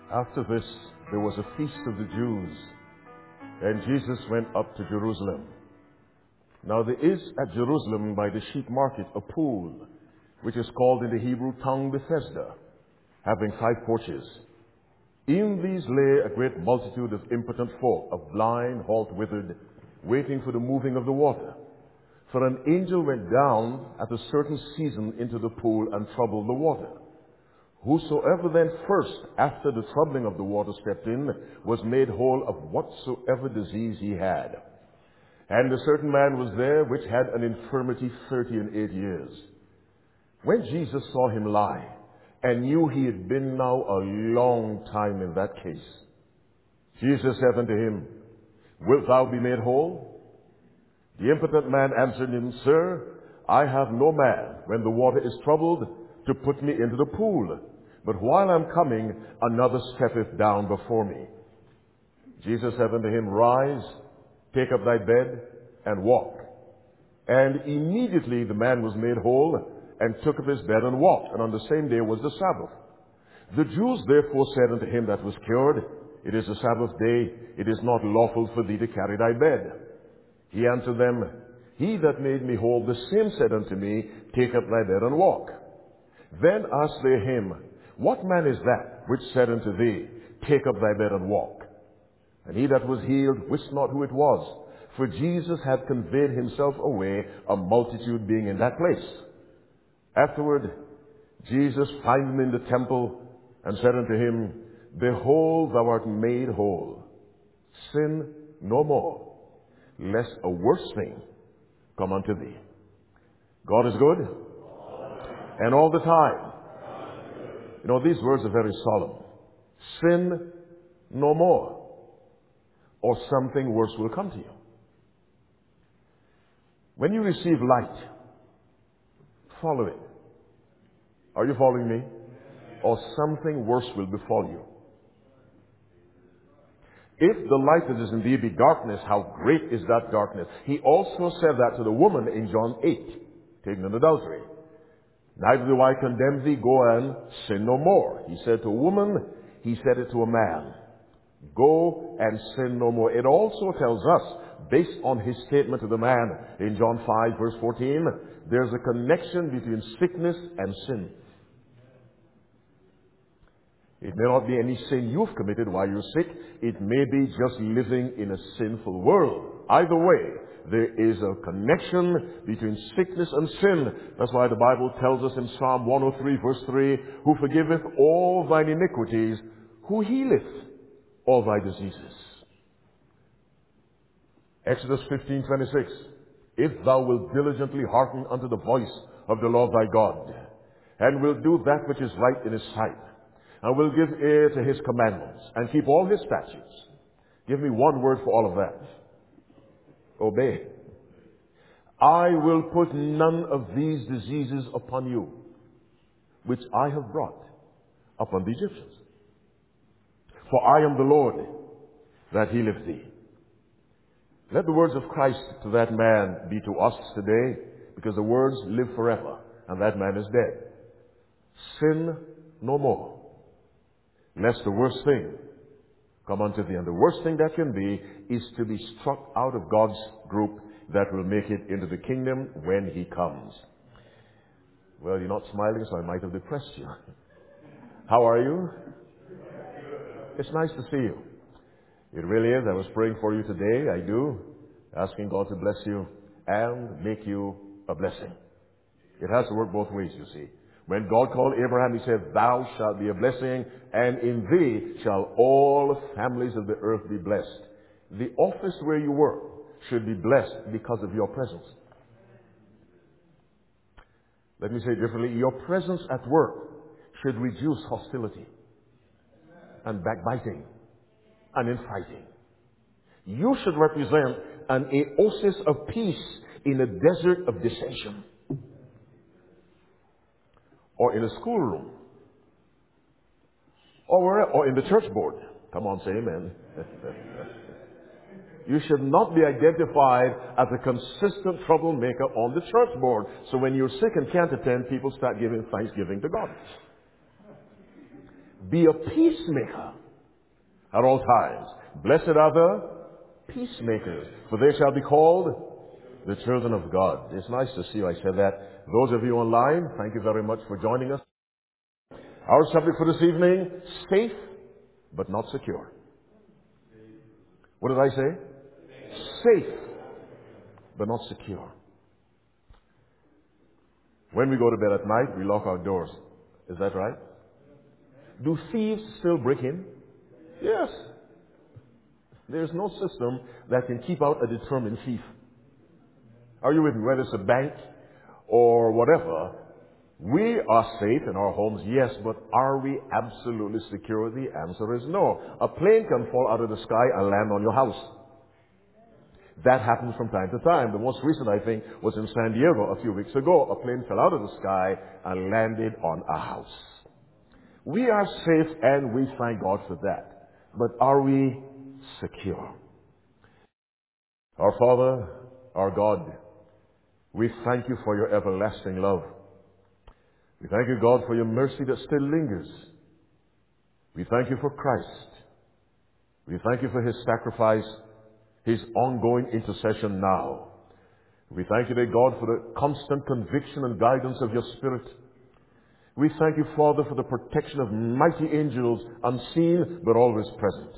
After this, there was a feast of the Jews, and Jesus went up to Jerusalem. Now there is at Jerusalem by the sheep market a pool, which is called in the Hebrew tongue Bethesda, having 5 porches. In these lay a great multitude of impotent folk, of blind, halt, withered, waiting for the moving of the water. For an angel went down at a certain season into the pool and troubled the water. Whosoever then first, after the troubling of the water, stepped in, was made whole of whatsoever disease he had. And a certain man was there which had an infirmity 38 years. When Jesus saw him lie, and knew he had been now a long time in that case, Jesus said unto him, Wilt thou be made whole? The impotent man answered him, Sir, I have no man, when the water is troubled, to put me into the pool. But while I am coming, another steppeth down before me. Jesus said unto him, Rise, take up thy bed, and walk. And immediately the man was made whole, and took up his bed and walked. And on the same day was the Sabbath. The Jews therefore said unto him that was cured, It is a Sabbath day, it is not lawful for thee to carry thy bed. He answered them, He that made me whole, the same said unto me, Take up thy bed and walk. Then asked they him, What man is that which said unto thee, Take up thy bed and walk? And he that was healed wist not who it was, for Jesus had conveyed himself away, a multitude being in that place. Afterward, Jesus found him in the temple, and said unto him, Behold, thou art made whole. Sin no more, lest a worse thing come unto thee. God is good, and all the time. You know, these words are very solemn. Sin no more, or something worse will come to you. When you receive light, follow it. Are you following me? Or something worse will befall you. If the light that is in thee be darkness, how great is that darkness? He also said that to the woman in John 8, taken in adultery. Neither do I condemn thee, go and sin no more. He said to a woman, he said it to a man. Go and sin no more. It also tells us, based on his statement to the man in John 5 verse 14, there's a connection between sickness and sin. It may not be any sin you've committed while you're sick. It may be just living in a sinful world. Either way, there is a connection between sickness and sin. That's why the Bible tells us in Psalm 103 verse 3, Who forgiveth all thine iniquities, who healeth all thy diseases. Exodus 15:26, If thou wilt diligently hearken unto the voice of the Lord thy God, and will do that which is right in his sight, and will give ear to his commandments, and keep all his statutes. Give me one word for all of that. Obey. I will put none of these diseases upon you, which I have brought upon the Egyptians. For I am the Lord that healeth thee. Let the words of Christ to that man be to us today, because the words live forever, and that man is dead. Sin no more, lest the worst thing come unto thee. And the worst thing that can be is to be struck out of God's group that will make it into the kingdom when he comes. Well, you're not smiling, so I might have depressed you. How are you? It's nice to see you. It really is. I was praying for you today. I do. Asking God to bless you and make you a blessing. It has to work both ways, you see. When God called Abraham, he said, Thou shalt be a blessing, and in thee shall all families of the earth be blessed. The office where you work should be blessed because of your presence. Let me say it differently. Your presence at work should reduce hostility and backbiting and infighting. You should represent an oasis of peace in a desert of dissension. Or in a schoolroom. Or in the church board. Come on, say amen. You should not be identified as a consistent troublemaker on the church board. So when you're sick and can't attend, people start giving thanksgiving to God. Be a peacemaker at all times. Blessed are the peacemakers, for they shall be called the children of God. It's nice to see you. I said that. Those of you online, thank you very much for joining us. Our subject for this evening, safe but not secure. What did I say? Safe but not secure. When we go to bed at night, we lock our doors. Is that right? Do thieves still break in? Yes. There's no system that can keep out a determined thief. Are you with me? Whether it's a bank or whatever, we are safe in our homes, yes, but are we absolutely secure? The answer is no. A plane can fall out of the sky and land on your house. That happens from time to time. The most recent, I think, was in San Diego a few weeks ago. A plane fell out of the sky and landed on a house. We are safe and we thank God for that. But are we secure? Our Father, our God, we thank you for your everlasting love. We thank you, God, for your mercy that still lingers. We thank you for Christ. We thank you for his sacrifice, his ongoing intercession now. We thank you, dear God, for the constant conviction and guidance of your Spirit. We thank you, Father, for the protection of mighty angels, unseen but always present.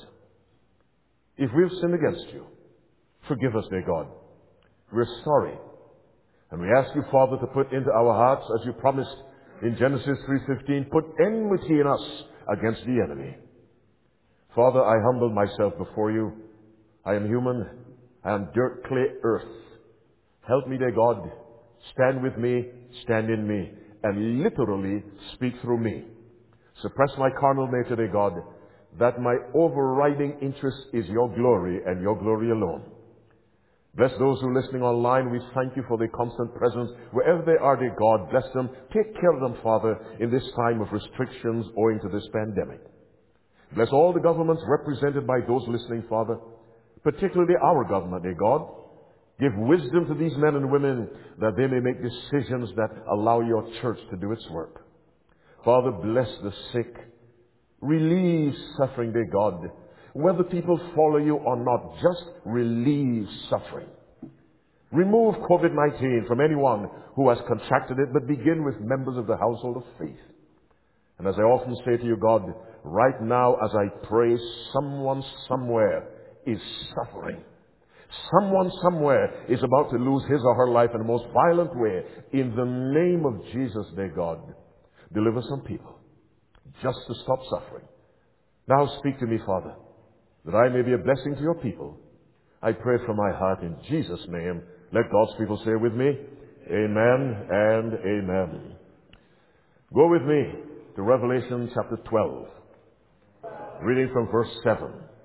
If we've sinned against you, forgive us, dear God. We're sorry. And we ask you, Father, to put into our hearts, as you promised in Genesis 3:15, put enmity in us against the enemy. Father, I humble myself before you. I am human. I am dirt, clay, earth. Help me, dear God. Stand with me, stand in me, and literally speak through me. Suppress my carnal nature, dear God, that my overriding interest is your glory and your glory alone. Bless those who are listening online. We thank you for their constant presence. Wherever they are, dear God, bless them. Take care of them, Father, in this time of restrictions owing to this pandemic. Bless all the governments represented by those listening, Father, particularly our government, dear God. Give wisdom to these men and women that they may make decisions that allow your church to do its work. Father, bless the sick. Relieve suffering, dear God. Whether people follow you or not, just relieve suffering. Remove COVID-19 from anyone who has contracted it, but begin with members of the household of faith. And as I often say to you, God, right now as I pray, someone somewhere is suffering. Someone somewhere is about to lose his or her life in the most violent way. In the name of Jesus, dear God, deliver some people just to stop suffering. Now speak to me, Father, that I may be a blessing to your people. I pray from my heart in Jesus' name. Let God's people say with me, amen and amen. Go with me to Revelation chapter 12, reading from verse 7.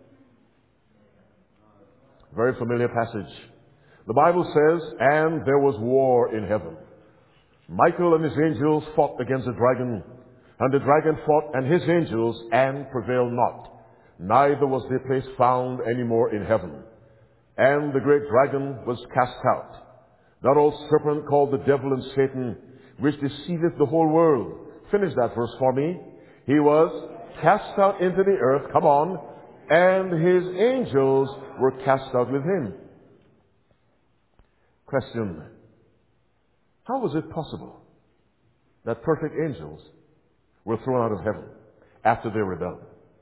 Very familiar passage. The Bible says, and there was war in heaven. Michael and his angels fought against the dragon, and the dragon fought and his angels, and prevailed not. Neither was their place found any more in heaven. And the great dragon was cast out, that old serpent called the devil and Satan, which deceiveth the whole world. Finish that verse for me. He was cast out into the earth, come on, and his angels were cast out with him. Question: how was it possible that perfect angels were thrown out of heaven after they rebelled?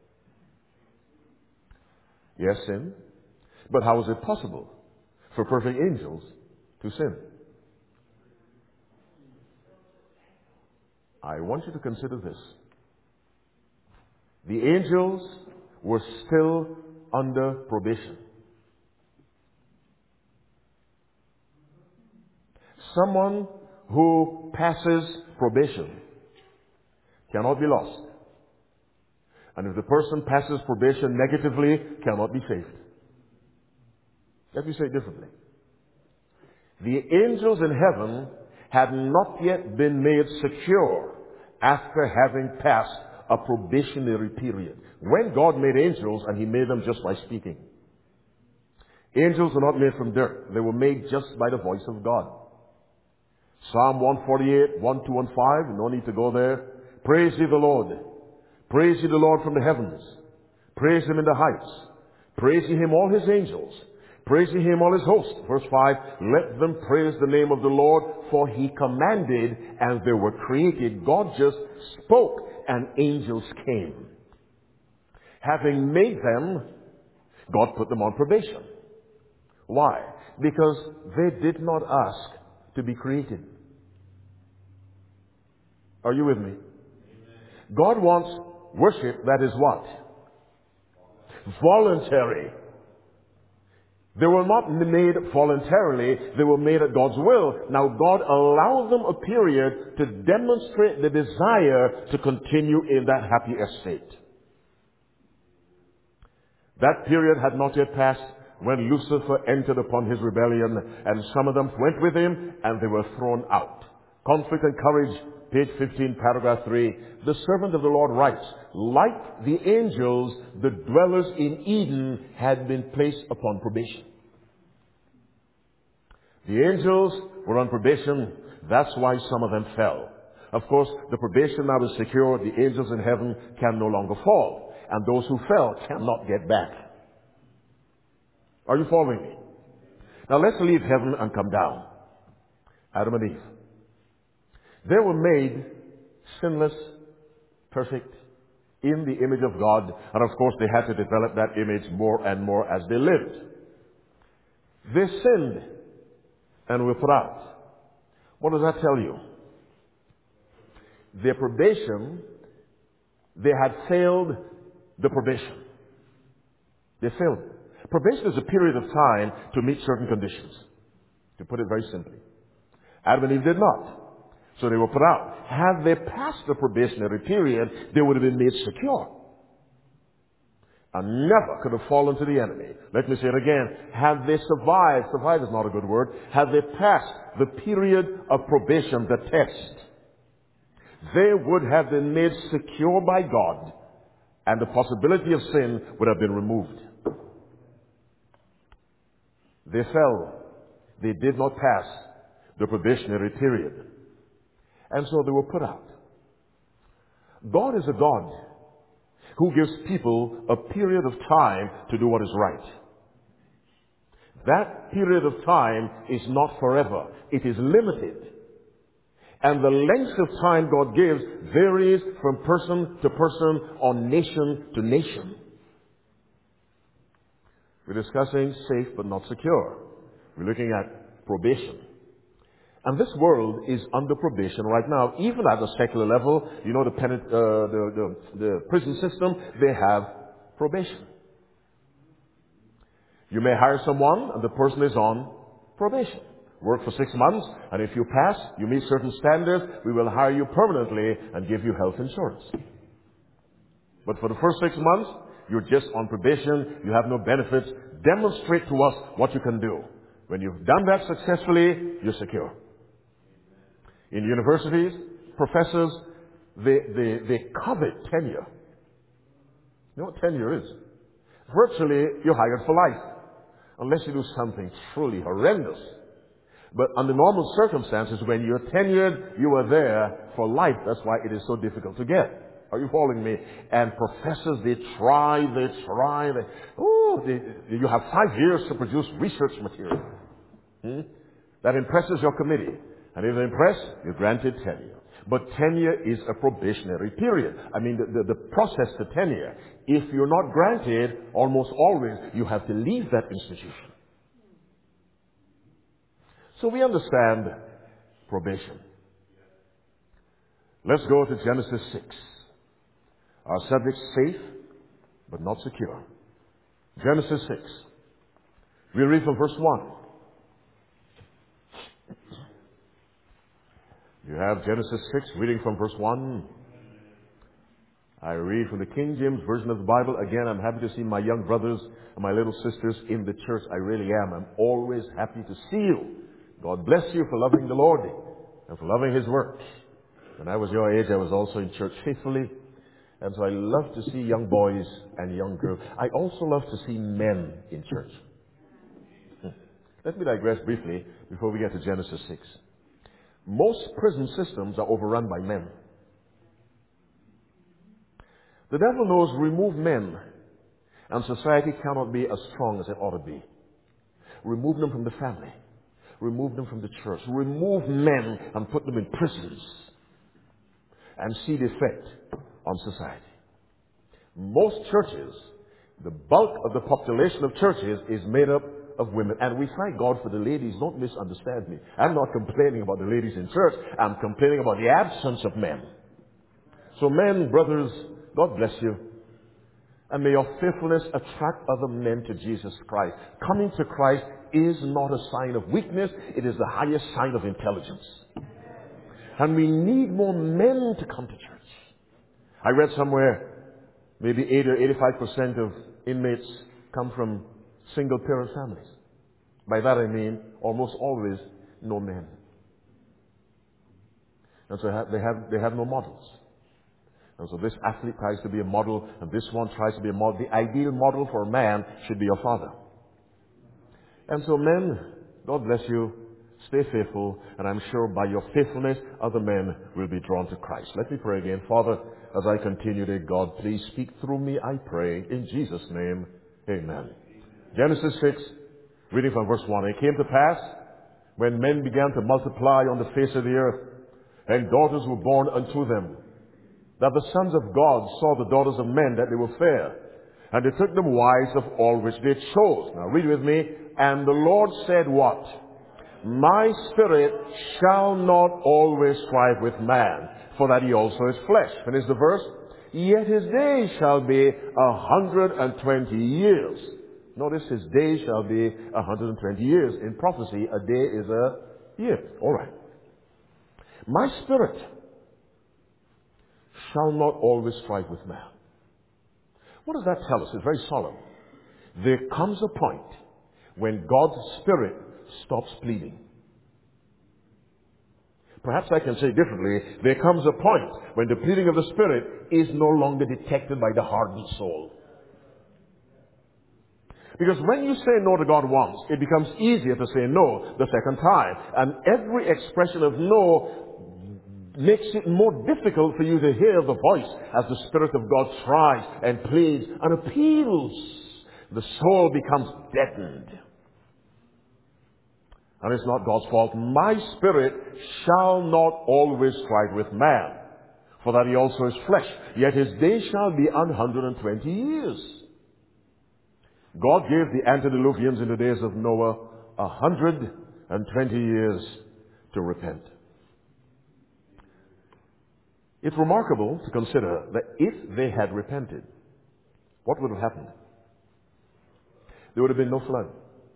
Yes, sin. But how is it possible for perfect angels to sin? I want you to consider this. The angels were still under probation. Someone who passes probation cannot be lost. And if the person passes probation negatively, cannot be saved. Let me say it differently. The angels in heaven had not yet been made secure after having passed a probationary period. When God made angels, and He made them just by speaking. Angels were not made from dirt. They were made just by the voice of God. Psalm 148, 1, 2, and 5. No need to go there. Praise ye the Lord. Praise ye the Lord from the heavens. Praise him in the heights. Praise ye him, all his angels. Praise ye him, all his hosts. Verse 5, let them praise the name of the Lord, for he commanded, and they were created. God just spoke, and angels came. Having made them, God put them on probation. Why? Because they did not ask to be created. Are you with me? God wants worship that is what? Voluntary. They were not made voluntarily. They were made at God's will. Now God allowed them a period to demonstrate the desire to continue in that happy estate. That period had not yet passed when Lucifer entered upon his rebellion, and some of them went with him and they were thrown out. Conflict and Courage, page 15, paragraph 3. The servant of the Lord writes, like the angels, the dwellers in Eden had been placed upon probation. The angels were on probation. That's why some of them fell. Of course, the probation now is secure. The angels in heaven can no longer fall. And those who fell cannot get back. Are you following me? Now let's leave heaven and come down. Adam and Eve. They were made sinless, perfect, in the image of God. And of course, they had to develop that image more and more as they lived. They sinned and were put out. What does that tell you? Their probation, they had failed the probation. They failed. Probation is a period of time to meet certain conditions, to put it very simply. Adam and Eve did not. So they were put out. Had they passed the probationary period, they would have been made secure and never could have fallen to the enemy. Let me say it again. Had they survive is not a good word, had they passed the period of probation, the test, they would have been made secure by God, and the possibility of sin would have been removed. They fell. They did not pass the probationary period. And so they were put out. God is a God who gives people a period of time to do what is right. That period of time is not forever. It is limited. And the length of time God gives varies from person to person or nation to nation. We're discussing safe but not secure. We're looking at probation. And this world is under probation right now, even at the secular level. You know, the prison system, they have probation. You may hire someone and the person is on probation. Work for 6 months, and if you pass, you meet certain standards, we will hire you permanently and give you health insurance. But for the first 6 months, you're just on probation, you have no benefits. Demonstrate to us what you can do. When you've done that successfully, you're secure. In universities, professors, they covet tenure. You know what tenure is? Virtually, you're hired for life. Unless you do something truly horrendous. But under normal circumstances, when you're tenured, you are there for life. That's why it is so difficult to get. Are you following me? And professors, they try. You have 5 years to produce research material. That impresses your committee. And if they impress, you're granted tenure. But tenure is a probationary period. I mean, the process to tenure, if you're not granted, almost always, you have to leave that institution. So we understand probation. Let's go to Genesis 6. Our subject, safe, but not secure. Genesis 6. We read from verse 1. You have Genesis 6, reading from verse 1. I read from the King James Version of the Bible. Again, I'm happy to see my young brothers and my little sisters in the church. I really am. I'm always happy to see you. God bless you for loving the Lord and for loving His work. When I was your age, I was also in church faithfully. And so I love to see young boys and young girls. I also love to see men in church. Let me digress briefly before we get to Genesis 6. Most prison systems are overrun by men. The devil knows remove men, and society cannot be as strong as it ought to be. Remove them from the family. Remove them from the church. Remove men and put them in prisons. And see the effect on society. Most churches, the bulk of the population of churches is made up of women. And we thank God for the ladies. Don't misunderstand me. I'm not complaining about the ladies in church. I'm complaining about the absence of men. So men, brothers, God bless you. And may your faithfulness attract other men to Jesus Christ. Coming to Christ is not a sign of weakness. It is the highest sign of intelligence. And we need more men to come to church. I read somewhere maybe 80 or 85% of inmates come from single-parent families. By that I mean almost always no men. And so they have no models. And so this athlete tries to be a model, and this one tries to be a model. The ideal model for a man should be your father. And so men, God bless you, stay faithful, and I'm sure by your faithfulness, other men will be drawn to Christ. Let me pray again. Father, as I continue, dear God, please speak through me, I pray. In Jesus' name, amen. Genesis 6, reading from verse 1. It came to pass, when men began to multiply on the face of the earth, and daughters were born unto them, that the sons of God saw the daughters of men, that they were fair, and they took them wives of all which they chose. Now read with me. And the Lord said what? My spirit shall not always strive with man, for that he also is flesh. Finish the verse. Yet his days shall be 120 years. Notice his days shall be 120 years. In prophecy, a day is a year. All right. My spirit shall not always strive with man. What does that tell us? It's very solemn. There comes a point when God's Spirit stops pleading. Perhaps I can say differently. There comes a point when the pleading of the Spirit is no longer detected by the hardened soul. Because when you say no to God once, it becomes easier to say no the second time. And every expression of no makes it more difficult for you to hear the voice as the Spirit of God tries and pleads and appeals. The soul becomes deadened. And it's not God's fault. My spirit shall not always strive with man, for that he also is flesh. Yet his days shall be 120 years. God gave the antediluvians in the days of Noah 120 years to repent. It's remarkable to consider that if they had repented, what would have happened? There would have been no flood.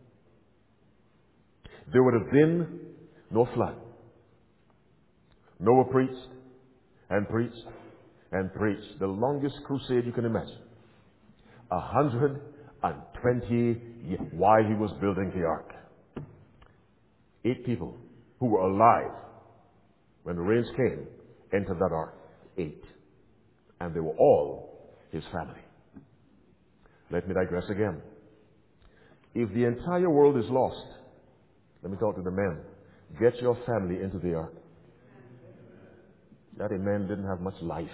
There would have been no flood. Noah preached and preached and preached. The longest crusade you can imagine. 120 years while he was building the ark. 8 people who were alive when the rains came entered that ark. 8. And they were all his family. Let me digress again. If the entire world is lost, let me talk to the men. Get your family into the ark. That man didn't have much life.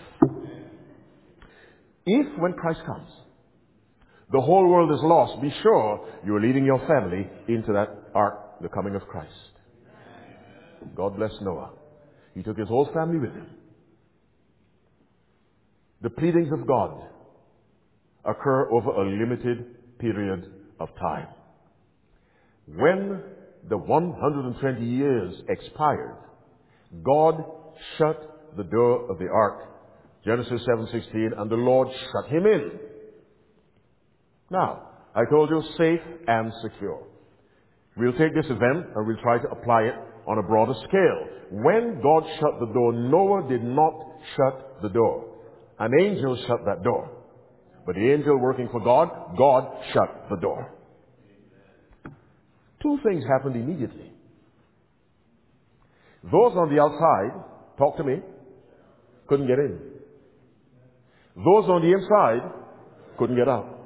If, when Christ comes, the whole world is lost, be sure you're leading your family into that ark, the coming of Christ. God bless Noah. He took his whole family with him. The pleadings of God occur over a limited period of time. When the 120 years expired, God shut the door of the ark. Genesis 7:16, and the Lord shut him in. Now, I told you, safe and secure. We'll take this event and we'll try to apply it on a broader scale. When God shut the door, Noah did not shut the door. An angel shut that door. But the angel working for God, God shut the door. 2 things happened immediately. Those on the outside, talk to me, couldn't get in. Those on the inside couldn't get out.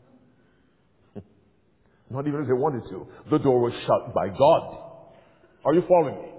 Not even if they wanted to. The door was shut by God. Are you following me?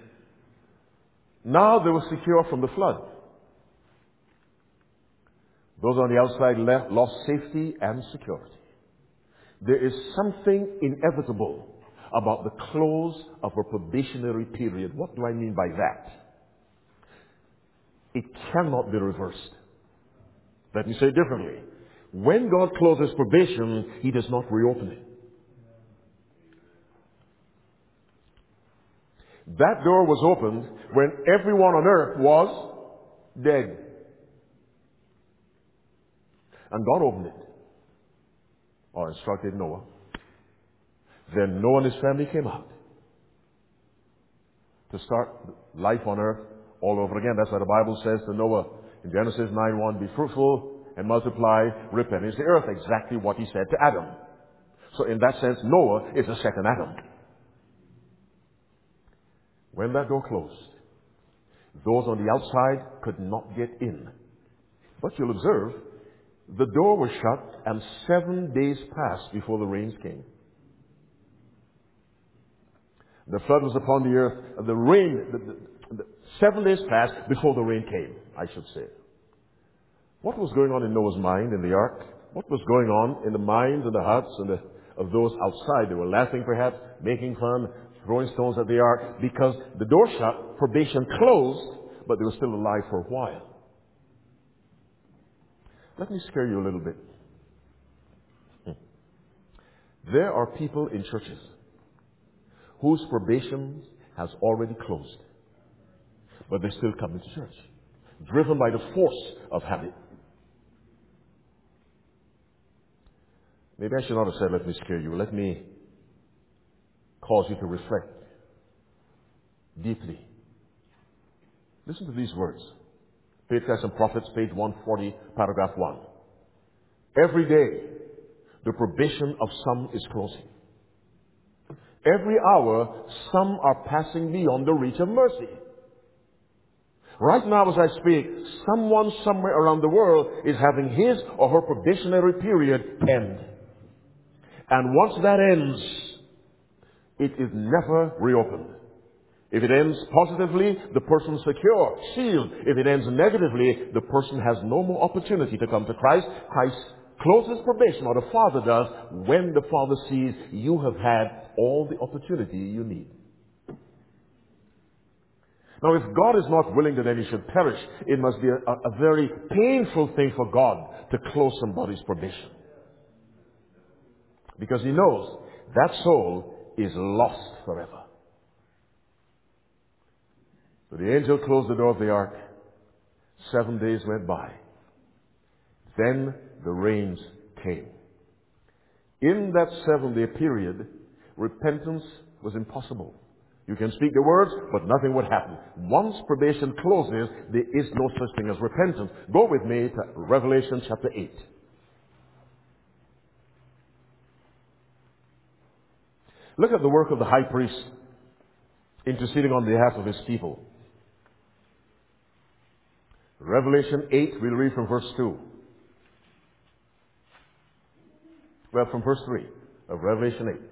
Now they were secure from the flood. Those on the outside lost safety and security. There is something inevitable about the close of a probationary period. What do I mean by that? It cannot be reversed. Let me say it differently. When God closes probation, He does not reopen it. That door was opened when everyone on earth was dead. And God opened it, or instructed Noah. Then Noah and his family came out to start life on earth all over again. That's why the Bible says to Noah in Genesis 9:1, be fruitful and multiply, replenish the earth. Exactly what he said to Adam. So in that sense, Noah is the second Adam. When that door closed, those on the outside could not get in. But you'll observe, the door was shut and 7 days passed before the rains came. The flood was upon the earth. The rain, the 7 days passed before the rain came, I should say. What was going on in Noah's mind in the ark? What was going on in the minds and the hearts of those outside? They were laughing perhaps, making fun, throwing stones at the ark because the door shut, probation closed, but they were still alive for a while. Let me scare you a little bit. There are people in churches whose probation has already closed, but they still come into church, driven by the force of habit. Maybe I should not have said, let me scare you. Let me cause you to reflect deeply. Listen to these words. Patriarchs and Prophets, page 140, paragraph 1. Every day, the probation of some is closing. Every hour, some are passing beyond the reach of mercy. Right now as I speak, someone somewhere around the world is having his or her probationary period end. And once that ends, it is never reopened. If it ends positively, the person is secure, sealed. If it ends negatively, the person has no more opportunity to come to Christ. Christ closes probation, or the Father does, when the Father sees you have had all the opportunity you need. Now, if God is not willing that any should perish, it must be a very painful thing for God to close somebody's probation. Because He knows that soul is lost forever. So the angel closed the door of the ark. 7 days went by. Then the rains came. In that 7-day period, repentance was impossible. You can speak the words, but nothing would happen. Once probation closes, there is no such thing as repentance. Go with me to Revelation chapter 8. Look at the work of the high priest interceding on behalf of his people. Revelation 8, we'll read from verse 2. Well, from verse 3 of Revelation 8.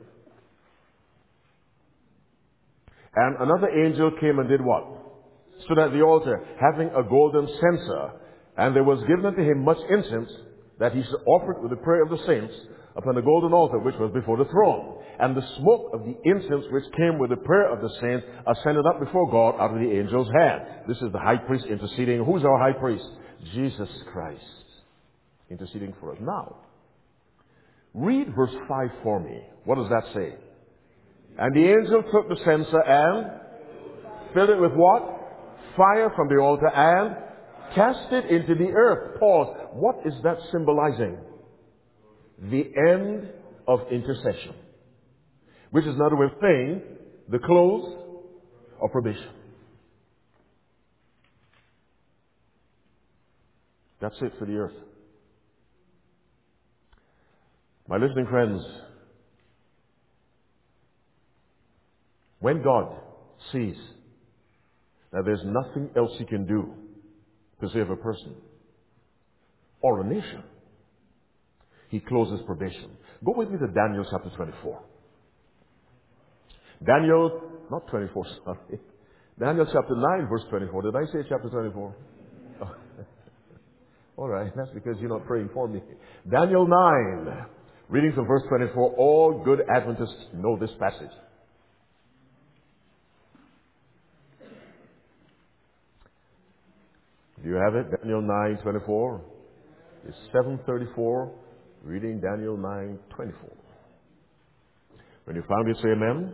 And another angel came and did what? Stood at the altar, having a golden censer, and there was given unto him much incense, that he should offer it with the prayer of the saints upon the golden altar which was before the throne. And the smoke of the incense which came with the prayer of the saints ascended up before God out of the angel's hand. This is the high priest interceding. Who's our high priest? Jesus Christ, interceding for us. Now, read verse 5 for me. What does that say? And the angel took the censer and filled it with what? Fire from the altar and cast it into the earth. Pause. What is that symbolizing? The end of intercession. Which is another way of saying the close of probation. That's it for the earth. My listening friends, when God sees that there's nothing else He can do to save a person or a nation, He closes probation. Go with me to Daniel chapter 24. Daniel, not 24, sorry. Daniel chapter 9, verse 24. Did I say chapter 24? Oh. All right. right? That's because you're not praying for me. Daniel 9, reading from verse 24. All good Adventists know this passage. Do you have it? Daniel 9:24. It's 7:34. Reading Daniel 9:24. When you found it, say amen.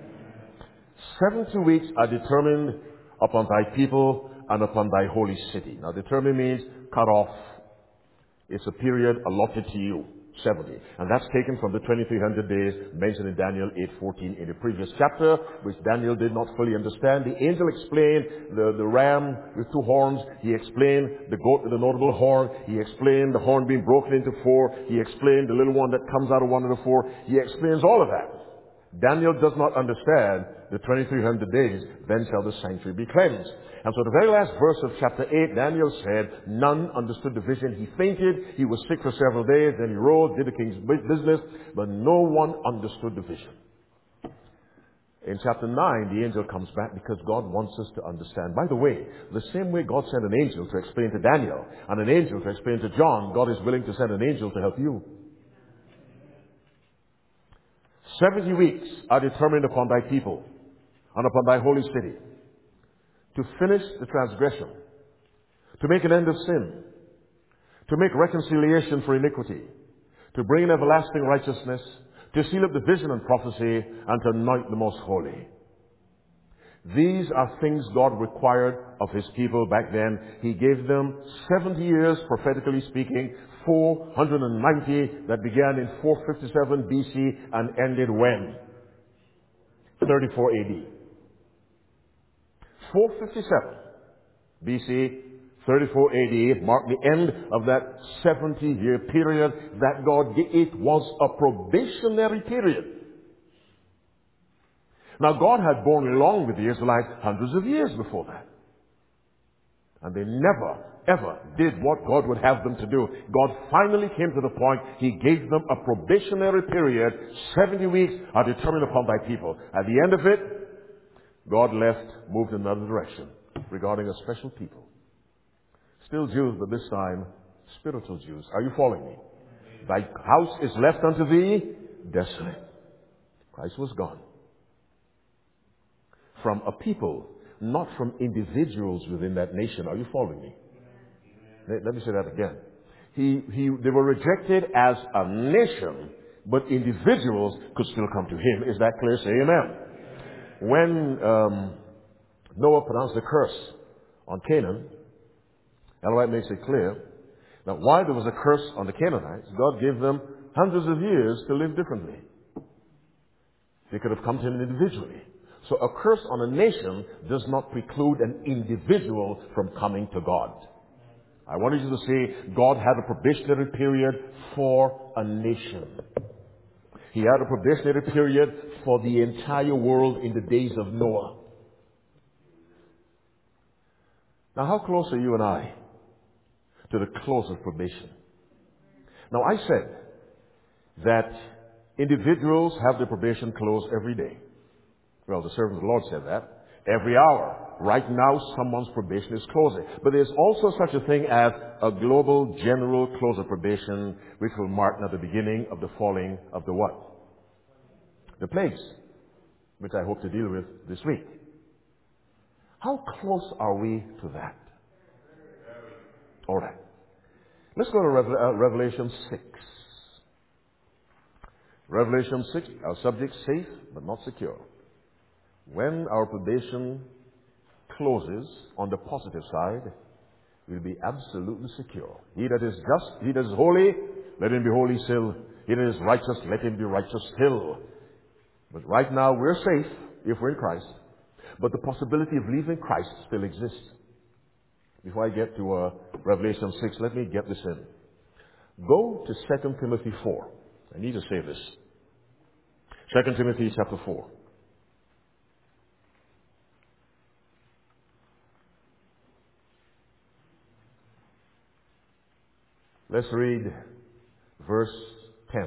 70 weeks are determined upon thy people and upon thy holy city. Now, determined means cut off. It's a period allotted to you, 70. And that's taken from the 2300 days mentioned in Daniel 8:14 in the previous chapter, which Daniel did not fully understand. The angel explained the ram with two horns. He explained the goat with the notable horn. He explained the horn being broken into four. He explained the little one that comes out of one of the four. He explains all of that. Daniel does not understand the 2300 days, then shall the sanctuary be cleansed. And so the very last verse of chapter 8, Daniel said, none understood the vision. He fainted, he was sick for several days, then he rose, did the king's business, but no one understood the vision. In chapter 9, the angel comes back because God wants us to understand. By the way, the same way God sent an angel to explain to Daniel and an angel to explain to John, God is willing to send an angel to help you. 70 weeks are determined upon thy people and upon thy holy city to finish the transgression, to make an end of sin, to make reconciliation for iniquity, to bring in everlasting righteousness, to seal up the vision and prophecy, and to anoint the most holy. These are things God required of His people back then. He gave them 70 years, prophetically speaking, 490 that began in 457 BC and ended when? 34 AD. 457 BC, 34 AD marked the end of that 70-year period that God gave. It was a probationary period. Now, God had borne along with the Israelites hundreds of years before that. And they never, ever did what God would have them to do. God finally came to the point, He gave them a probationary period. 70 weeks are determined upon thy people. At the end of it, God moved in another direction regarding a special people. Still Jews, but this time spiritual Jews. Are you following me? Thy house is left unto thee desolate. Christ was gone. From a people, not from individuals within that nation. Are you following me? Let me say that again. They were rejected as a nation, but individuals could still come to Him. Is that clear? Say amen. When Noah pronounced the curse on Canaan, Ellen White makes it clear that while there was a curse on the Canaanites, God gave them hundreds of years to live differently. They could have come to Him individually. So a curse on a nation does not preclude an individual from coming to God. I wanted you to see God had a probationary period for a nation. He had a probationary period for the entire world in the days of Noah. Now, how close are you and I to the close of probation? Now, I said that individuals have their probation closed every day. Well, the servant of the Lord said that. Every hour. Right now, someone's probation is closing. But there's also such a thing as a global general close of probation, which will mark now the beginning of the falling of the what? The plagues, which I hope to deal with this week. How close are we to that? All right. Let's go to Revelation 6. Revelation 6, our subject, safe but not secure. When our probation closes on the positive side, we'll be absolutely secure. He that is just, he that is holy, let him be holy still. He that is righteous, let him be righteous still. But right now, we're safe if we're in Christ. But the possibility of leaving Christ still exists. Before I get to Revelation 6, let me get this in. Go to 2 Timothy 4. I need to say this. 2 Timothy chapter 4. Let's read verse 10.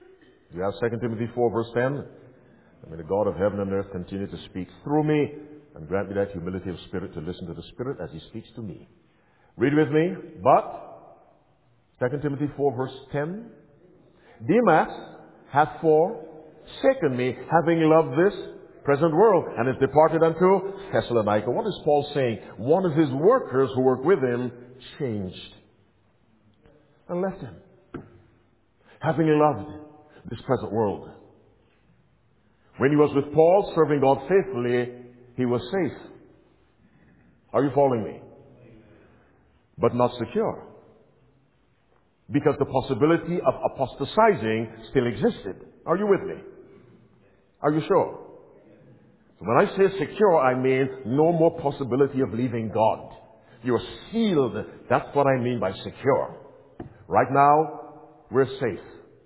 You have 2 Timothy 4 verse 10? May the God of heaven and earth continue to speak through me and grant me that humility of spirit to listen to the Spirit as He speaks to me. Read with me. But, 2 Timothy 4 verse 10, Demas hath forsaken me, having loved this present world, and is departed unto Thessalonica. What is Paul saying? One of his workers who worked with him changed and left him, having loved this present world. When he was with Paul, serving God faithfully, he was safe. Are you following me? But not secure, because the possibility of apostatizing still existed. Are you with me? Are you sure? So when I say secure, I mean no more possibility of leaving God. You're sealed. That's what I mean by secure. Right now, we're safe.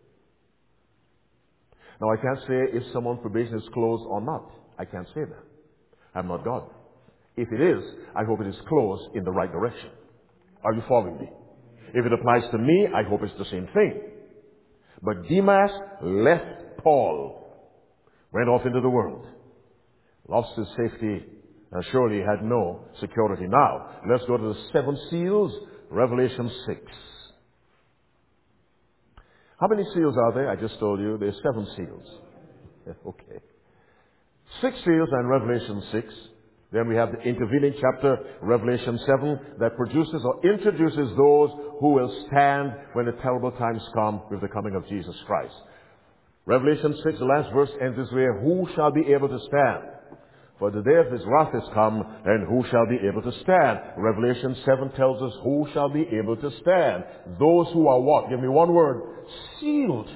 Now, I can't say if someone's probation is closed or not. I can't say that. I'm not God. If it is, I hope it is closed in the right direction. Are you following me? If it applies to me, I hope it's the same thing. But Demas left Paul, went off into the world, lost his safety, and surely had no security. Now, let's go to the 7 seals, Revelation 6. How many seals are there? I just told you there's 7 seals. Okay. 6 seals and Revelation 6. Then we have the intervening chapter, Revelation 7, that produces or introduces those who will stand when the terrible times come with the coming of Jesus Christ. Revelation 6, the last verse ends this way: who shall be able to stand? For the day of His wrath is come, and who shall be able to stand? Revelation 7 tells us who shall be able to stand. Those who are what? Give me one word. Sealed.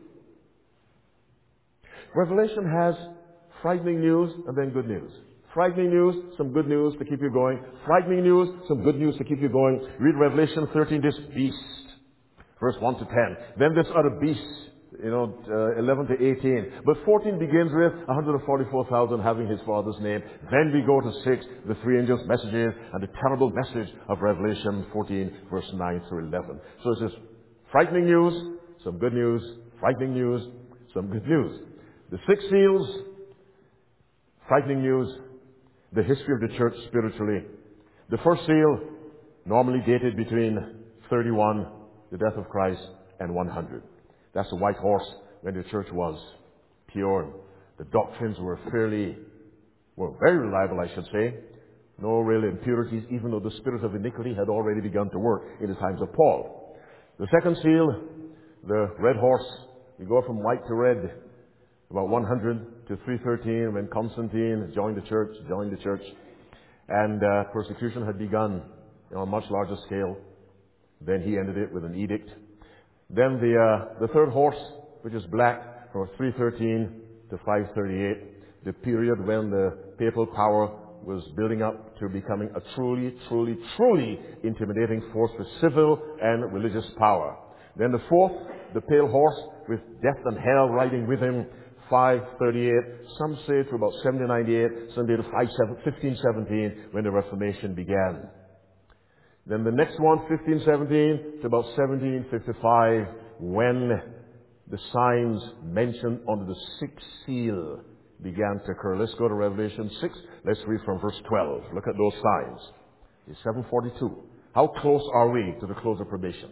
Revelation has frightening news and then good news. Frightening news, some good news to keep you going. Frightening news, some good news to keep you going. Read Revelation 13, this beast. Verse 1 to 10. Then this other beast, 11 to 18. But 14 begins with 144,000 having his father's name. Then we go to 6, the 3 angels' messages, and the terrible message of Revelation 14, verse 9 through 11. So it's just frightening news, some good news, frightening news, some good news. The 6 seals, frightening news, the history of the church spiritually. The first seal, normally dated between 31, the death of Christ, and 100. That's the white horse when the church was pure. The doctrines were very reliable, I should say. No real impurities, even though the spirit of iniquity had already begun to work in the times of Paul. The second seal, the red horse, we go from white to red, about 100 to 313 when Constantine joined the church, and persecution had begun on a much larger scale. Then he ended it with an edict. Then the third horse, which is black, from 313 to 538, the period when the papal power was building up to becoming a truly, truly, truly intimidating force with civil and religious power. Then the fourth, the pale horse, with death and hell riding with him, 538, some say to about 1798, some say to 1517, when the Reformation began. Then the next one, 1517 to about 1755, when the signs mentioned under the 6th seal began to occur. Let's go to Revelation 6. Let's read from verse 12. Look at those signs. It's 742. How close are we to the close of probation?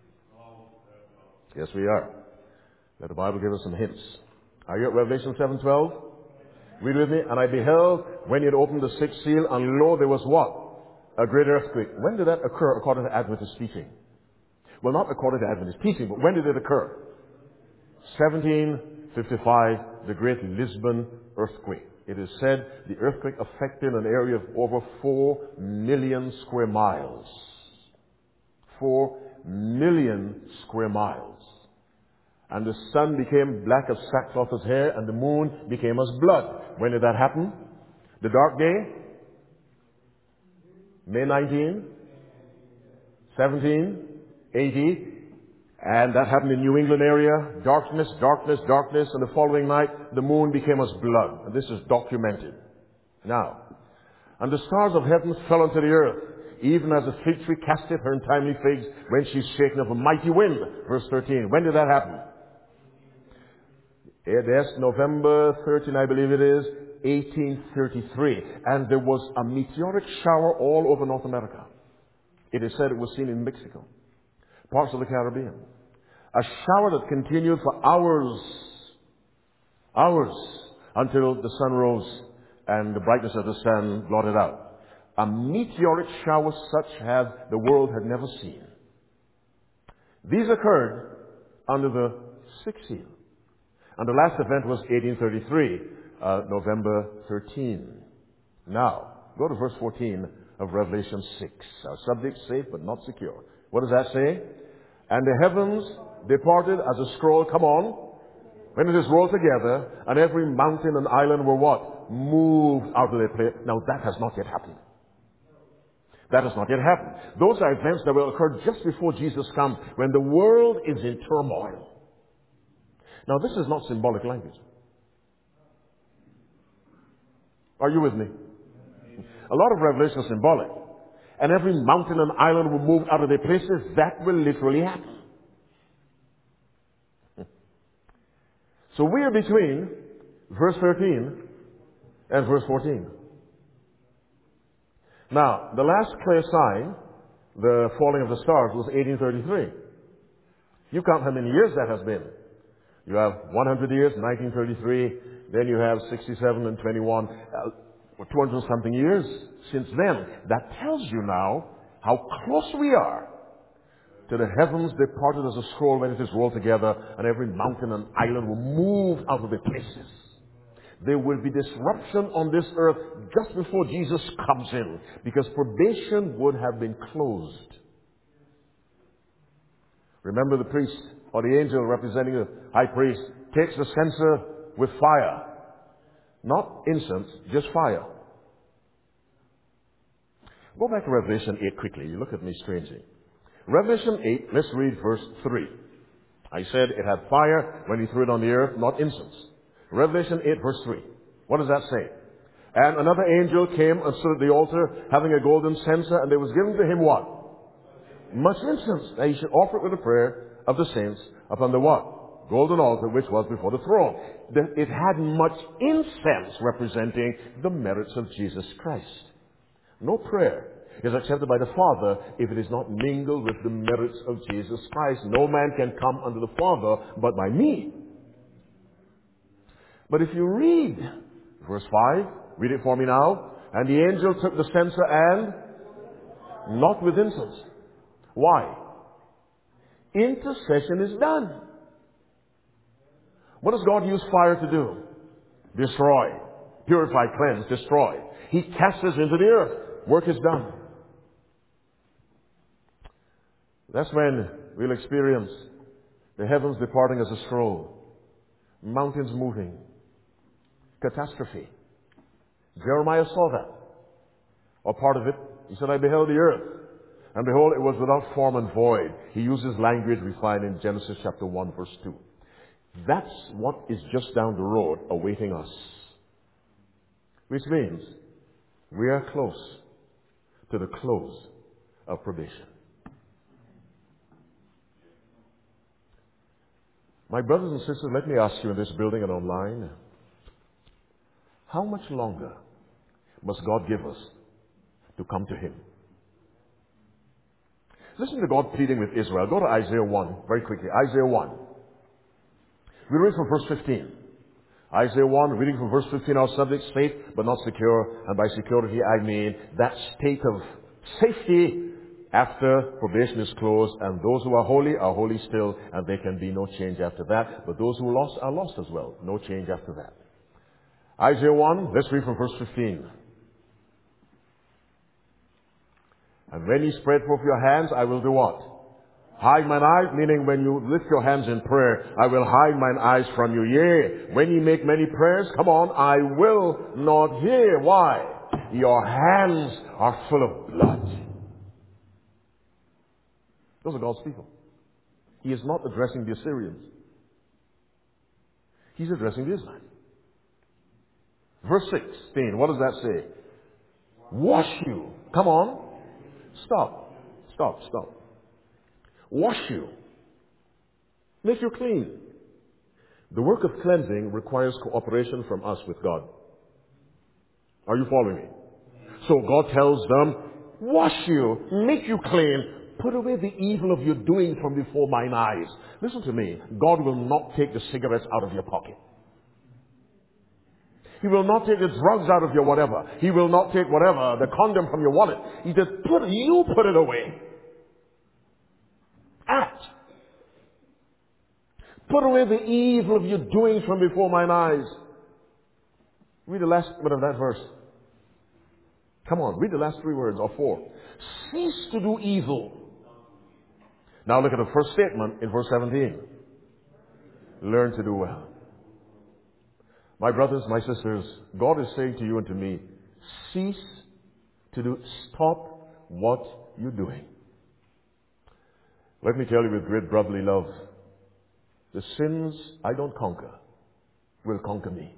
Yes, we are. Let the Bible give us some hints. Are you at Revelation 7:12? Read with me. And I beheld when he had opened the 6th seal, and lo, there was what? A great earthquake. When did that occur according to Adventist teaching? Well, not according to Adventist teaching, but when did it occur? 1755, the great Lisbon earthquake. It is said the earthquake affected an area of over 4 million square miles. 4 million square miles. And the sun became black as sackcloth as hair, and the moon became as blood. When did that happen? The dark day? May 19, 1780. And that happened in New England area. Darkness, darkness, darkness. And the following night, the moon became as blood. And this is documented. Now, and the stars of heaven fell unto the earth, even as a fig tree casteth her untimely figs when she's shaken of a mighty wind. Verse 13. When did that happen? Yes, November 13, I believe it is, 1833, and there was a meteoric shower all over North America. It is said it was seen in Mexico, parts of the Caribbean. A shower that continued for hours, until the sun rose and the brightness of the sun blotted out. A meteoric shower such as the world had never seen. These occurred under the sixth seal. And the last event was 1833, November 13. Now, go to verse 14 of Revelation 6. Our subject safe but not secure. What does that say? And the heavens departed as a scroll. Come on. When it is rolled together, and every mountain and island were what? Moved out of their place. Now that has not yet happened. That has not yet happened. Those are events that will occur just before Jesus comes, when the world is in turmoil. Now this is not symbolic language. Are you with me? A lot of Revelation is symbolic. And every mountain and island will move out of their places. That will literally happen. So we are between verse 13 and verse 14. Now, the last clear sign, the falling of the stars, was 1833. You count how many years that has been. You have 100 years, 1933, then you have 67 and 21, 200 something years since then. That tells you now how close we are to the heavens departed as a scroll when it is rolled together, and every mountain and island will move out of their places. There will be disruption on this earth just before Jesus comes in, because probation would have been closed. Remember, the priest or the angel representing the high priest takes the censer with fire. Not incense, just fire. Go back to Revelation 8 quickly. You look at me strangely. Revelation 8, let's read verse 3. I said it had fire when he threw it on the earth, not incense. Revelation 8, verse 3. What does that say? And another angel came and stood at the altar, having a golden censer, and there was given to him what? Much incense. That he should offer it with the prayer of the saints upon the what? Golden altar which was before the throne. It had much incense representing the merits of Jesus Christ. No prayer is accepted by the Father if it is not mingled with the merits of Jesus Christ. No man can come unto the Father but by me. But if you read verse 5, read it for me now. And the angel took the censer and not with incense. Why? Intercession is done. What does God use fire to do? Destroy. Purify, cleanse, destroy. He casts us into the earth. Work is done. That's when we'll experience the heavens departing as a scroll, mountains moving, catastrophe. Jeremiah saw that, or part of it. He said, I beheld the earth, and behold, it was without form and void. He uses language we find in Genesis chapter 1, verse 2. That's what is just down the road awaiting us. Which means we are close to the close of probation. My brothers and sisters, let me ask you in this building and online, how much longer must God give us to come to Him? Listen to God pleading with Israel. Go to Isaiah 1 very quickly. Isaiah 1. We read from verse 15. Isaiah 1, reading from verse 15, our subject, safe but not secure. And by security I mean that state of safety after probation is closed, and those who are holy still, and there can be no change after that. But those who are lost as well. No change after that. Isaiah 1, let's read from verse 15. And when ye spread forth your hands, I will do what? Hide mine eyes, meaning when you lift your hands in prayer, I will hide mine eyes from you. Yea, when ye make many prayers, come on, I will not hear. Why? Your hands are full of blood. Those are God's people. He is not addressing the Assyrians. He's addressing the Israelites. Verse 16, what does that say? Wash you. Come on. Stop. Wash you. Make you clean. The work of cleansing requires cooperation from us with God. Are you following me? So God tells them, wash you, make you clean, put away the evil of your doing from before mine eyes. Listen to me. God will not take the cigarettes out of your pocket. He will not take the drugs out of your whatever. He will not take whatever, the condom from your wallet. He said, you put it away. Act. Put away the evil of your doing from before mine eyes. Read the last bit of that verse. Come on, read the last 3 words or 4. Cease to do evil. Now look at the first statement in verse 17. Learn to do well. My brothers, my sisters, God is saying to you and to me, cease to do, stop what you're doing. Let me tell you with great brotherly love, the sins I don't conquer will conquer me.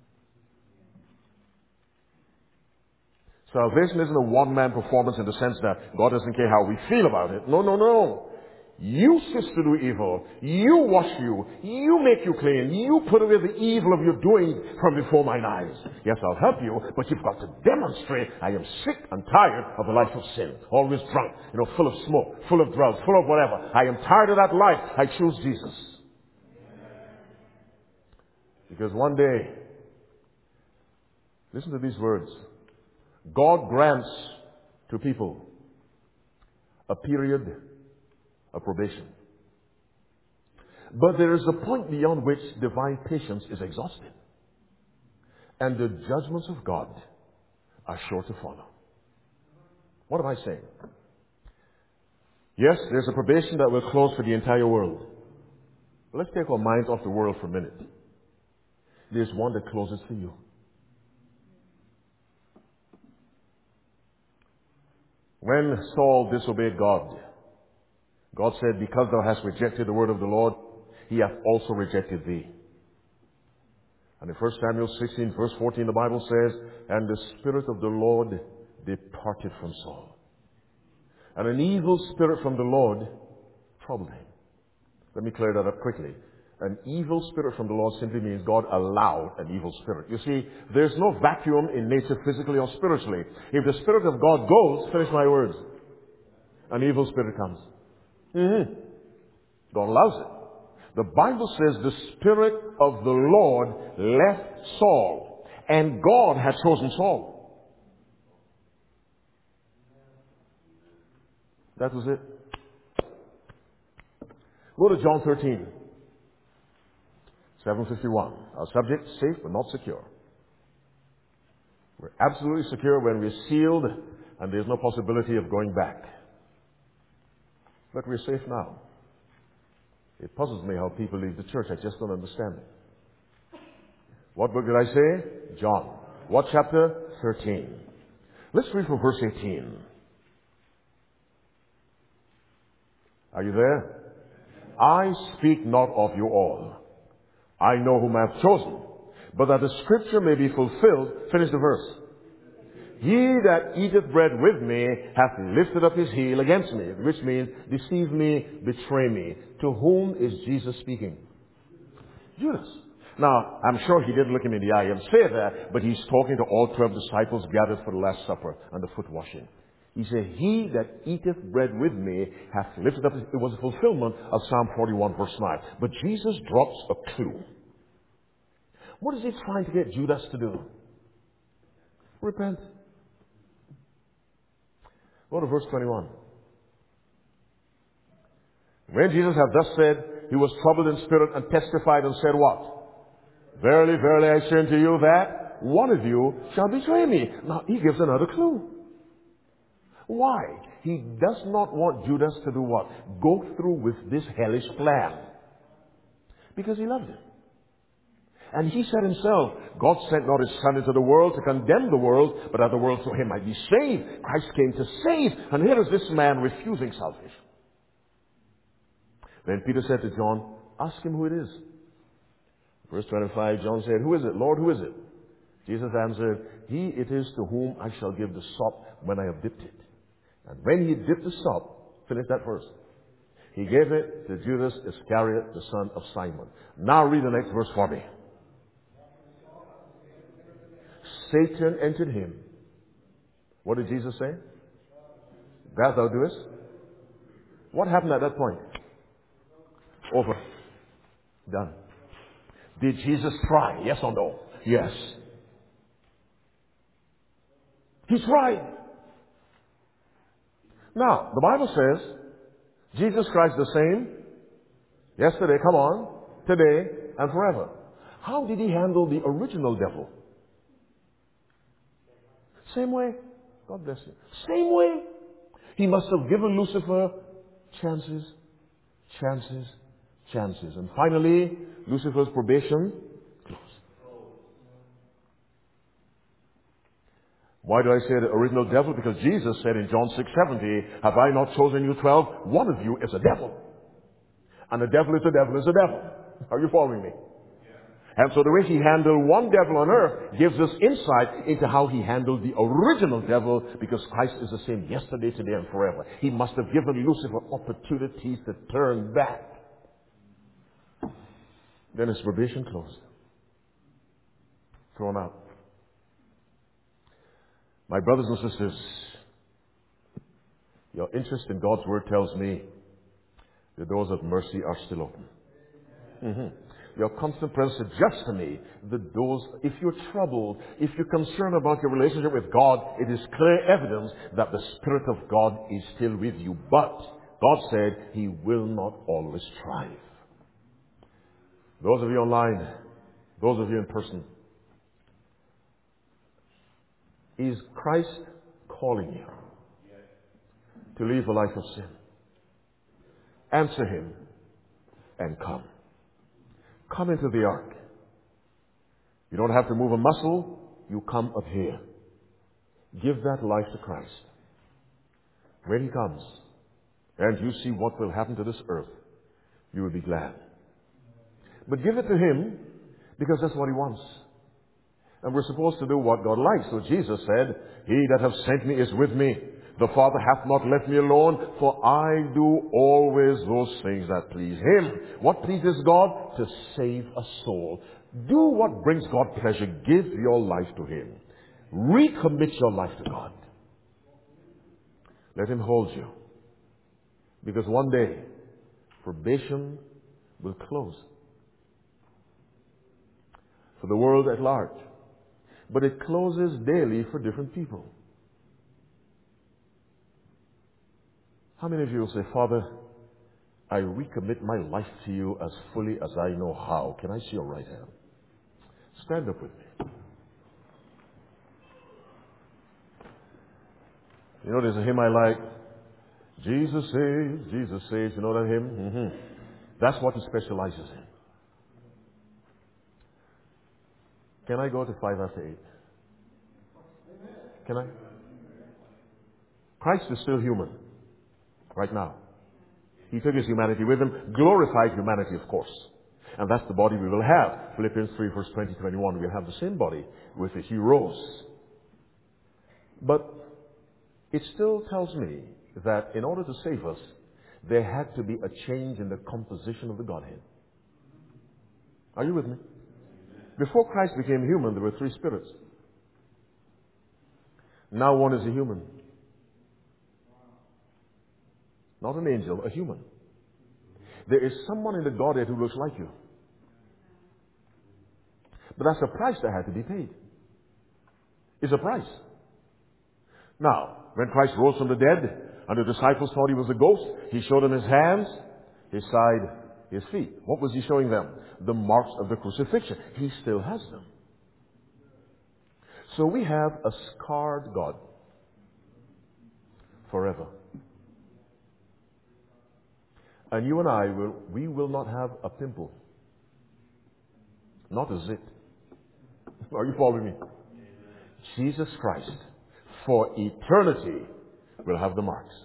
Salvation isn't a one-man performance in the sense that God doesn't care how we feel about it. No, no, no. You cease to do evil. You wash you. You make you clean. You put away the evil of your doing from before mine eyes. Yes, I'll help you, but you've got to demonstrate I am sick and tired of a life of sin. Always drunk, full of smoke, full of drugs, full of whatever. I am tired of that life. I choose Jesus. Because one day, listen to these words. God grants to people a period of probation. But there is a point beyond which divine patience is exhausted. And the judgments of God are sure to follow. What am I saying? Yes, there's a probation that will close for the entire world. But let's take our minds off the world for a minute. There's one that closes for you. When Saul disobeyed God, God said, because thou hast rejected the word of the Lord, he hath also rejected thee. And in 1 Samuel 16, verse 14, the Bible says, and the Spirit of the Lord departed from Saul. And an evil spirit from the Lord troubled him. Let me clear that up quickly. An evil spirit from the Lord simply means God allowed an evil spirit. You see, there's no vacuum in nature physically or spiritually. If the Spirit of God goes, finish my words, an evil spirit comes. God allows it. The Bible says the Spirit of the Lord left Saul, and God had chosen Saul. That was it. Go to John 13. 7:51. Our subject, safe but not secure. We're absolutely secure when we're sealed and there's no possibility of going back. But we're safe now. It puzzles me how people leave the church. I just don't understand it. What book did I say? John. What chapter? 13. Let's read from verse 18. Are you there? I speak not of you all. I know whom I have chosen, but that the scripture may be fulfilled. Finish the verse. He that eateth bread with me hath lifted up his heel against me, which means deceive me, betray me. To whom is Jesus speaking? Judas. Now, I'm sure he didn't look him in the eye and say that, but he's talking to all 12 disciples gathered for the Last Supper and the foot washing. He said, he that eateth bread with me hath lifted up his... It was a fulfillment of Psalm 41 verse 9. But Jesus drops a clue. What is he trying to get Judas to do? Repent. Go to verse 21. When Jesus had thus said, he was troubled in spirit and testified and said what? Verily, verily, I say unto you that one of you shall betray me. Now, he gives another clue. Why? He does not want Judas to do what? Go through with this hellish plan. Because he loved him. And he said himself, God sent not his Son into the world to condemn the world, but that the world through him might be saved. Christ came to save. And here is this man refusing salvation. Then Peter said to John, ask him who it is. Verse 25, John said, who is it? Lord, who is it? Jesus answered, he it is to whom I shall give the sop when I have dipped it. And when he dipped the sop, finish that verse, he gave it to Judas Iscariot, the son of Simon. Now read the next verse for me. Satan entered him. What did Jesus say? That thou doest. What happened at that point? Over. Done. Did Jesus try? Yes or no? Yes. He tried. Now, the Bible says, Jesus Christ the same, yesterday, come on, today, and forever. How did he handle the original devil? Same way. God bless you. Same way. He must have given Lucifer chances, chances, chances. And finally, Lucifer's probation closed. Why do I say the original devil? Because Jesus said in John 6:70, have I not chosen you 12? One of you is a devil. And the devil is a devil is a devil. Are you following me? And so the way he handled one devil on earth gives us insight into how he handled the original devil, because Christ is the same yesterday, today, and forever. He must have given Lucifer opportunities to turn back. Then his probation closed. Thrown out. My brothers and sisters, your interest in God's Word tells me the doors of mercy are still open. Your constant presence suggests to me the doors, if you're troubled, if you're concerned about your relationship with God, it is clear evidence that the Spirit of God is still with you. But God said He will not always strive. Those of you online, those of you in person, is Christ calling you to live a life of sin? Answer Him and come. Come into the ark. You don't have to move a muscle. You come up here. Give that life to Christ. When He comes and you see what will happen to this earth, you will be glad. But give it to Him because that's what He wants. And we're supposed to do what God likes. So Jesus said, He that hath sent me is with me. The Father hath not left me alone, for I do always those things that please Him. What pleases God? To save a soul. Do what brings God pleasure. Give your life to Him. Recommit your life to God. Let Him hold you. Because one day, probation will close. For the world at large. But it closes daily for different people. How many of you will say, Father, I recommit my life to you as fully as I know how? Can I see your right hand? Stand up with me. You know, there's a hymn I like. Jesus saves, Jesus saves. You know that hymn? That's what He specializes in. Can I go to 5 after 8? Can I? Christ is still human. Right now. He took His humanity with Him, glorified humanity, of course. And that's the body we will have. Philippians 3, verse 20-21. We'll have the same body with which He rose. But it still tells me that in order to save us, there had to be a change in the composition of the Godhead. Are you with me? Before Christ became human, there were 3 spirits. Now one is a human. Not an angel, a human. There is someone in the Godhead who looks like you. But that's a price that had to be paid. It's a price. Now, when Christ rose from the dead, and the disciples thought He was a ghost, He showed them His hands, His side, His feet. What was He showing them? The marks of the crucifixion. He still has them. So we have a scarred God forever. And you and I will not have a pimple. Not a zit. Are you following me? Jesus Christ, for eternity, will have the marks.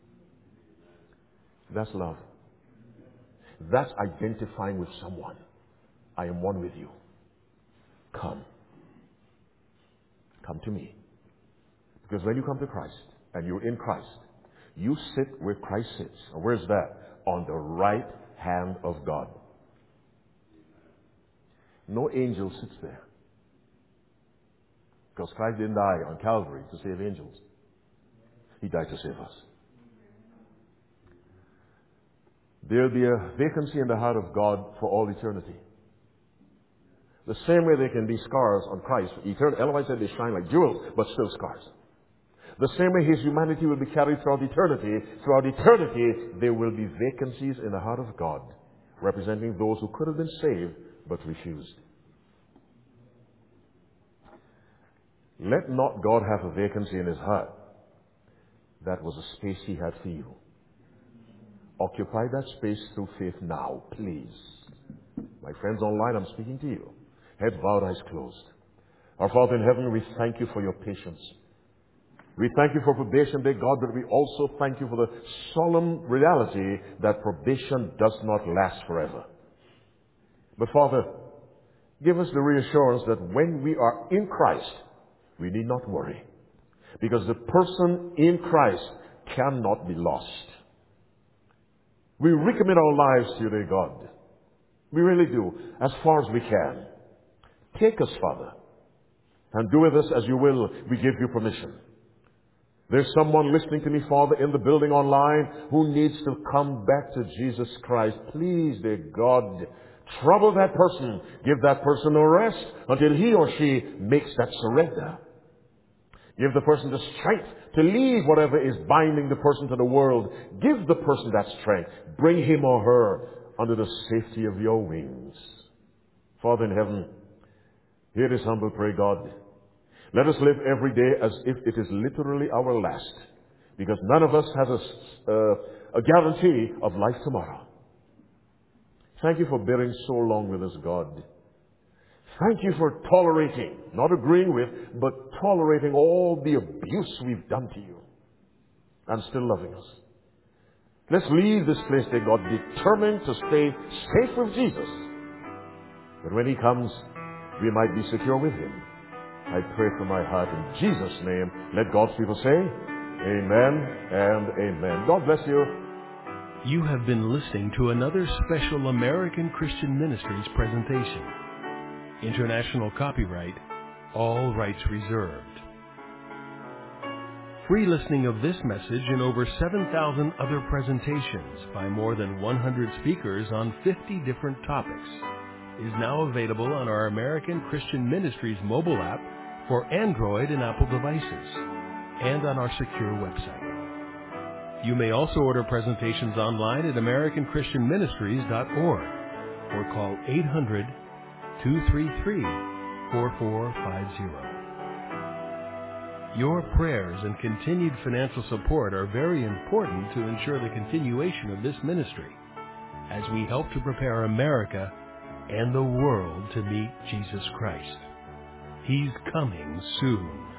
That's love. That's identifying with someone. I am one with you. Come. Come to me. Because when you come to Christ, and you're in Christ, you sit where Christ sits. And where's that? On the right hand of God. No angel sits there. Because Christ didn't die on Calvary to save angels. He died to save us. There'll be a vacancy in the heart of God for all eternity. The same way there can be scars on Christ. Otherwise said they shine like jewels, but still scars. The same way his humanity will be carried throughout eternity. Throughout eternity, there will be vacancies in the heart of God, representing those who could have been saved, but refused. Let not God have a vacancy in his heart. That was a space he had for you. Occupy that space through faith now, please. My friends online, I'm speaking to you. Head bowed, eyes closed. Our Father in heaven, we thank you for your patience. We thank you for probation, dear God, but we also thank you for the solemn reality that probation does not last forever. But Father, give us the reassurance that when we are in Christ, we need not worry. Because the person in Christ cannot be lost. We recommit our lives to you, dear God. We really do, as far as we can. Take us, Father, and do with us as you will. We give you permission. There's someone listening to me, Father, in the building online who needs to come back to Jesus Christ. Please, dear God, trouble that person. Give that person a rest until he or she makes that surrender. Give the person the strength to leave whatever is binding the person to the world. Give the person that strength. Bring him or her under the safety of your wings. Father in heaven, hear this humble prayer, God. Let us live every day as if it is literally our last, because none of us has a guarantee of life tomorrow. Thank you for bearing so long with us, God. Thank you for tolerating, not agreeing with, but tolerating all the abuse we've done to you, and still loving us. Let's leave this place, dear God, determined to stay safe with Jesus, that when he comes, we might be secure with him. I pray from my heart in Jesus' name. Let God's people say, amen and amen. God bless you. You have been listening to another special American Christian Ministries presentation. International copyright, all rights reserved. Free listening of this message and over 7,000 other presentations by more than 100 speakers on 50 different topics is now available on our American Christian Ministries mobile app for Android and Apple devices, and on our secure website. You may also order presentations online at AmericanChristianMinistries.org or call 800-233-4450. Your prayers and continued financial support are very important to ensure the continuation of this ministry as we help to prepare America and the world to meet Jesus Christ. He's coming soon.